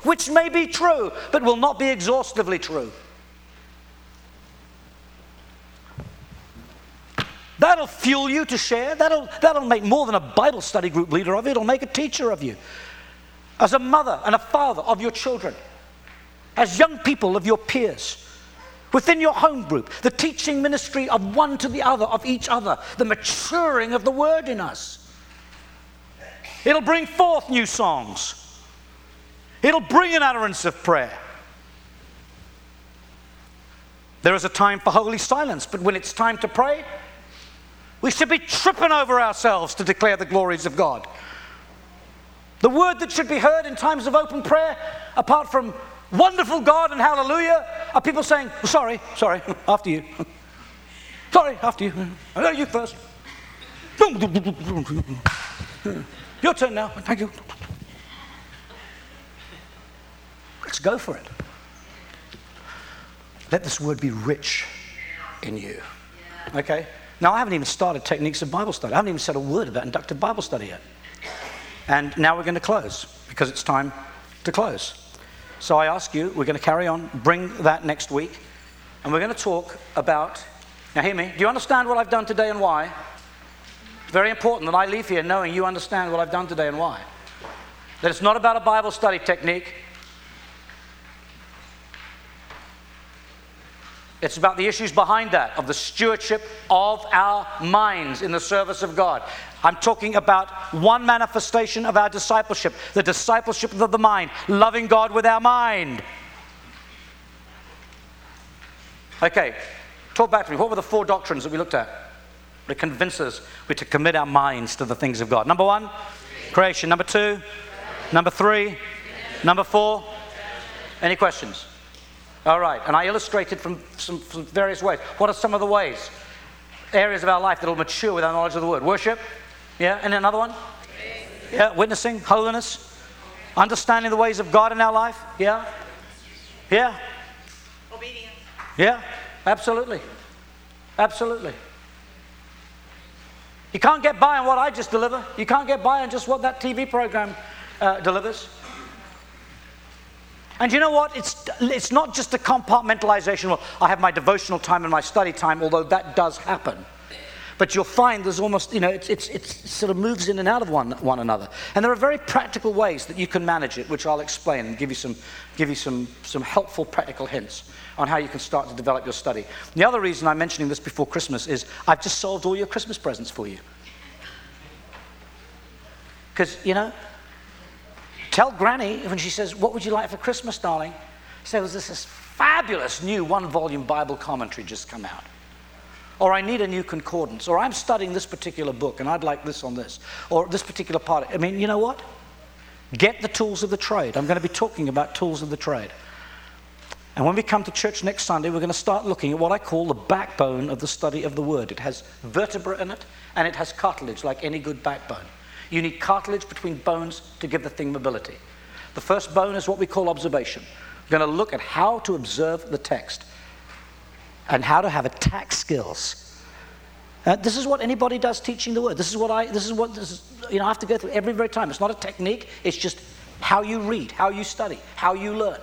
which may be true, but will not be exhaustively true. That'll fuel you to share. That'll make more than a Bible study group leader of you. It'll make a teacher of you. As a mother and a father of your children. As young people of your peers. Within your home group. The teaching ministry of one to the other, of each other. The maturing of the word in us. It'll bring forth new songs. It'll bring an utterance of prayer. There is a time for holy silence, but when it's time to pray, we should be tripping over ourselves to declare the glories of God. The word that should be heard in times of open prayer, apart from wonderful God and hallelujah, are people saying, sorry, after you. Sorry, after you. No, you first. Your turn now. Thank you. Let's go for it. Let this word be rich in you. Okay? Now, I haven't even started techniques of Bible study. I haven't even said a word about inductive Bible study yet. And now we're going to close, because it's time to close. So I ask you, we're going to carry on, bring that next week, and we're going to talk about, now hear me, do you understand what I've done today and why? It's very important that I leave here knowing you understand what I've done today and why. That it's not about a Bible study technique. It's about the issues behind that, of the stewardship of our minds in the service of God. I'm talking about one manifestation of our discipleship, the discipleship of the mind, loving God with our mind. Okay, talk back to me. What were the 4 doctrines that we looked at that convince us we're to commit our minds to the things of God? Number 1, creation. Number 2, number 3, number 4. Any questions? All right, and I illustrated from various ways. What are some of the ways, areas of our life that will mature with our knowledge of the word? Worship, yeah, and another one? Yeah, witnessing, holiness, understanding the ways of God in our life, yeah, yeah. Obedience. Yeah, absolutely, absolutely. You can't get by on what I just deliver. You can't get by on just what that TV program delivers. And you know what? It's not just a compartmentalization. Well, I have my devotional time and my study time, although that does happen. But you'll find there's almost, it sort of moves in and out of one another. And there are very practical ways that you can manage it, which I'll explain and give you some helpful practical hints on how you can start to develop your study. The other reason I'm mentioning this before Christmas is I've just solved all your Christmas presents for you. Because, tell Granny when she says, "What would you like for Christmas, darling?" Say, "Well, there's this fabulous new 1-volume Bible commentary just come out." Or, "I need a new concordance." Or, "I'm studying this particular book and I'd like this on this." Or, "this particular part." I mean, you know what? Get the tools of the trade. I'm going to be talking about tools of the trade. And when we come to church next Sunday, we're going to start looking at what I call the backbone of the study of the Word. It has vertebra in it and it has cartilage, like any good backbone. You need cartilage between bones to give the thing mobility. The first bone is what we call observation. We're going to look at how to observe the text and how to have attack skills. This is what anybody does teaching the word. I have to go through every time. It's not a technique. It's just how you read, how you study, how you learn.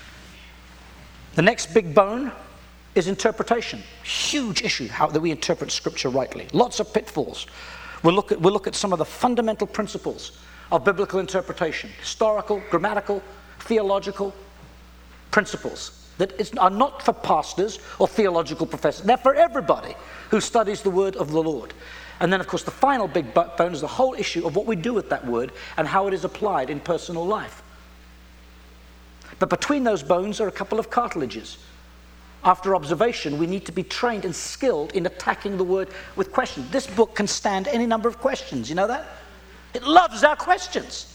The next big bone is interpretation. Huge issue, how that we interpret Scripture rightly. Lots of pitfalls. We'll look at some of the fundamental principles of biblical interpretation, historical, grammatical, theological principles that are not for pastors or theological professors. They're for everybody who studies the word of the Lord. And then, of course, the final big bone is the whole issue of what we do with that word and how it is applied in personal life. But between those bones are a couple of cartilages. After observation, we need to be trained and skilled in attacking the word with questions. This book can stand any number of questions. You know that? It loves our questions.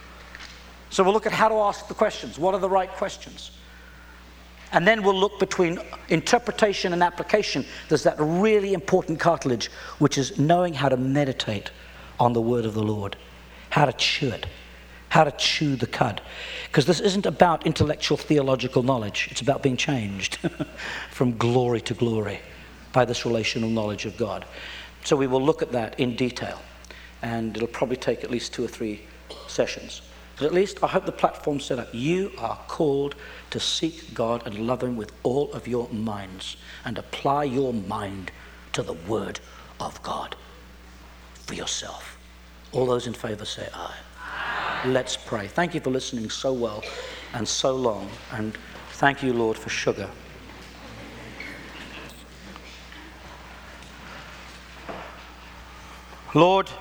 So we'll look at how to ask the questions. What are the right questions? And then we'll look between interpretation and application. There's that really important cartilage, which is knowing how to meditate on the word of the Lord, how to chew it, how to chew the cud. Because this isn't about intellectual theological knowledge. It's about being changed from glory to glory by this relational knowledge of God. So we will look at that in detail. And it'll probably take at least 2 or 3 sessions. But at least I hope the platform's set up. You are called to seek God and love him with all of your minds and apply your mind to the word of God for yourself. All those in favor say aye. Aye. Let's pray. Thank you for listening so well and so long. And thank you, Lord, for sugar. Lord,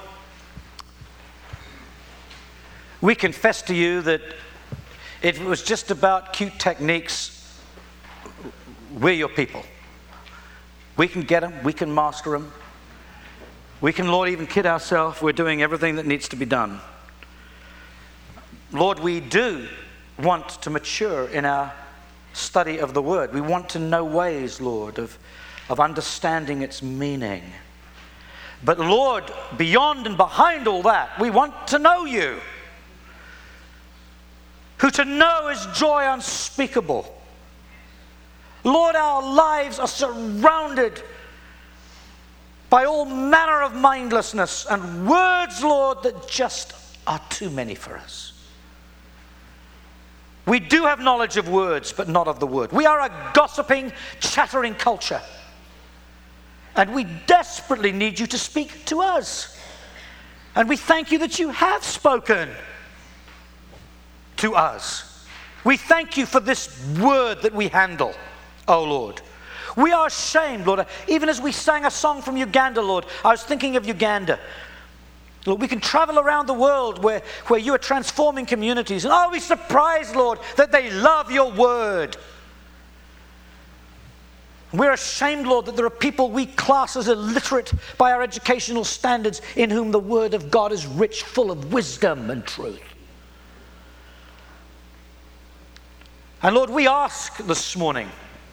we confess to you that if it was just about cute techniques, we're your people. We can get them, we can master them. We can, Lord, even kid ourselves. We're doing everything that needs to be done. Lord, we do want to mature in our study of the Word. We want to know ways, Lord, of understanding its meaning. But Lord, beyond and behind all that, we want to know you, who to know is joy unspeakable. Lord, our lives are surrounded by all manner of mindlessness and words, Lord, that just are too many for us. We do have knowledge of words, but not of the word. We are a gossiping, chattering culture. And we desperately need you to speak to us. And we thank you that you have spoken to us. We thank you for this word that we handle, oh Lord. We are ashamed, Lord. Even as we sang a song from Uganda, Lord, I was thinking of Uganda. Lord, we can travel around the world where you are transforming communities. And are we surprised, Lord, that they love your word? We're ashamed, Lord, that there are people we class as illiterate by our educational standards, in whom the word of God is rich, full of wisdom and truth. And Lord, we ask this morning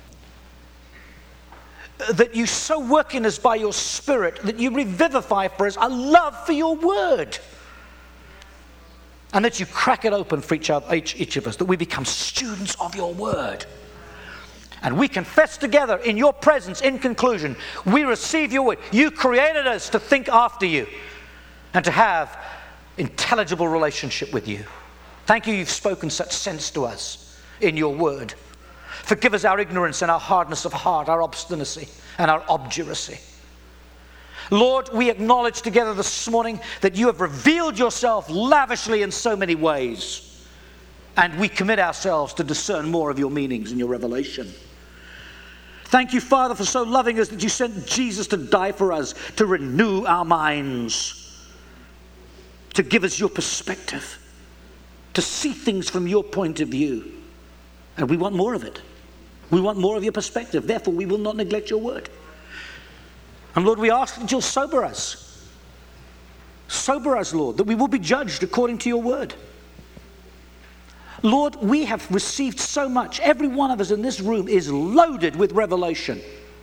that you so work in us by your Spirit, that you revivify for us a love for your word. And that you crack it open for each of us, that we become students of your word. And we confess together in your presence, in conclusion, we receive your word. You created us to think after you and to have intelligible relationship with you. Thank you, you've spoken such sense to us in your word. Forgive us our ignorance and our hardness of heart, our obstinacy and our obduracy. Lord, we acknowledge together this morning that you have revealed yourself lavishly in so many ways. And we commit ourselves to discern more of your meanings and your revelation. Thank you, Father, for so loving us that you sent Jesus to die for us, to renew our minds, to give us your perspective, to see things from your point of view. And we want more of it. We want more of your perspective. Therefore, we will not neglect your word. And Lord, we ask that you'll sober us. Sober us, Lord, that we will be judged according to your word. Lord, we have received so much. Every one of us in this room is loaded with revelation.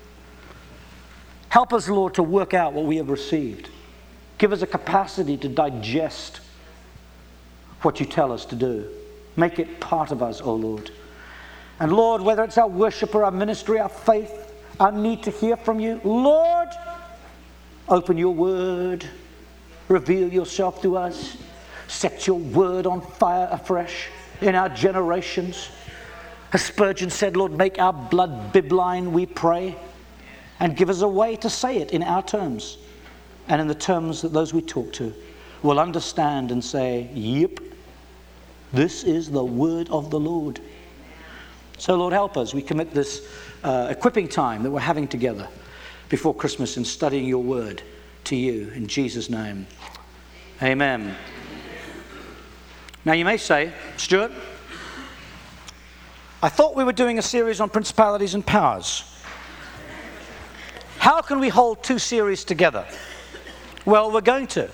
Help us, Lord, to work out what we have received. Give us a capacity to digest what you tell us to do. Make it part of us, oh Lord. And Lord, whether it's our worship or our ministry, our faith, our need to hear from you, Lord, open your word. Reveal yourself to us. Set your word on fire afresh in our generations. As Spurgeon said, Lord, make our blood bibline, we pray, and give us a way to say it in our terms and in the terms that those we talk to will understand and say, yep, this is the word of the Lord. So Lord, help us. We commit this equipping time that we're having together before Christmas in studying your word to you in Jesus' name. Amen. Now you may say, Stuart, I thought we were doing a series on principalities and powers. How can we hold two series together? Well, we're going to.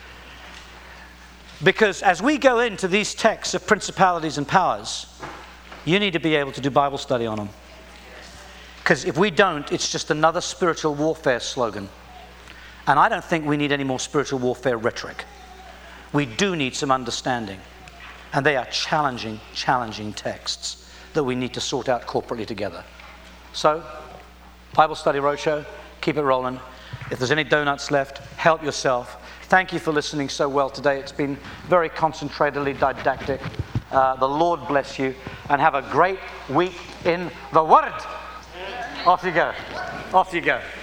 Because as we go into these texts of principalities and powers, you need to be able to do Bible study on them. Because if we don't, it's just another spiritual warfare slogan. And I don't think we need any more spiritual warfare rhetoric. We do need some understanding. And they are challenging texts that we need to sort out corporately together. So, Bible Study Roadshow, keep it rolling. If there's any donuts left, help yourself. Thank you for listening so well today. It's been very concentratedly didactic. The Lord bless you, and have a great week in the Word. Off you go. Off you go.